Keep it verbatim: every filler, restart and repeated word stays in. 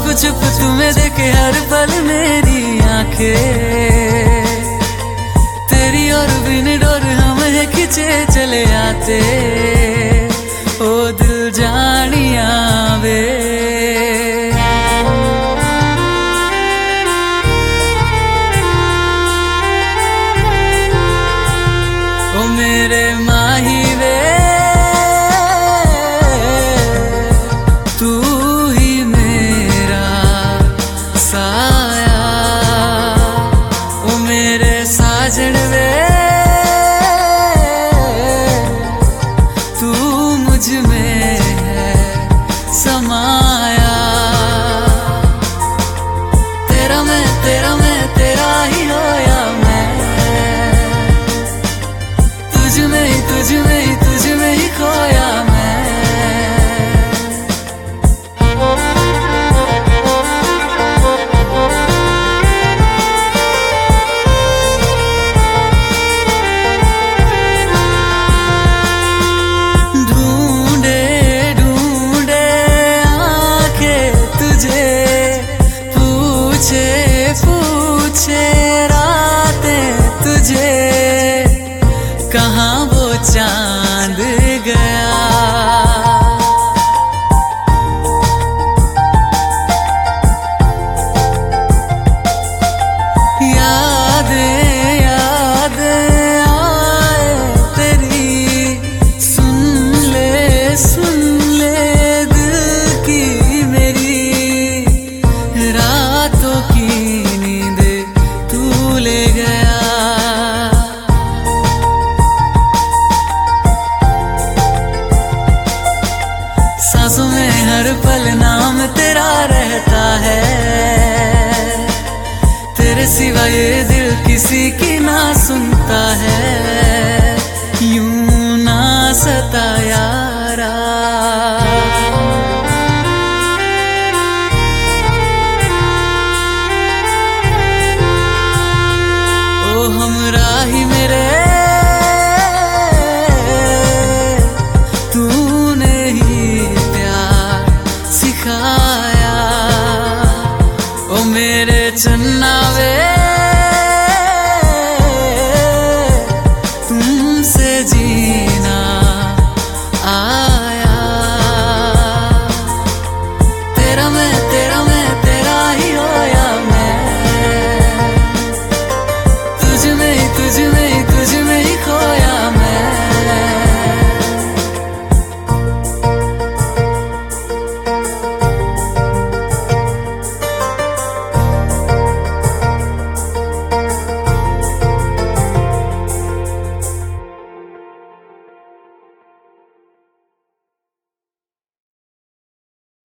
छुप छुप तुम्हें देखे हर पल मेरी आंखें, तेरी और बिन डोर हम है खिंचे चले आते, ओ दिल जानिया वे। ओ मेरे माही वे, तू ही मेरा साया, ओ मेरे साजन वे, तू मुझ में है समाया। तेरा मैं तेरा मैं तेरा ही होया मैं, तुझ में ही तुझ में ही तुझ में ही खोया मैं। ढूंढे ढूंढे आंखें तुझे, पूछे पूछे रातें तुझे, कहाँ वो चांद गया। यादें यादें आए तेरी, सुन ले सुन ले दिल की मेरी, रातों की नींद तू ले गया। सांसों में हर पल नाम तेरा रहता है, तेरे सिवा ये दिल किसी की ना सुनता है, यूं ना सता यारा। ओ हमराही मेरे, तूने ही प्यार सिखाया।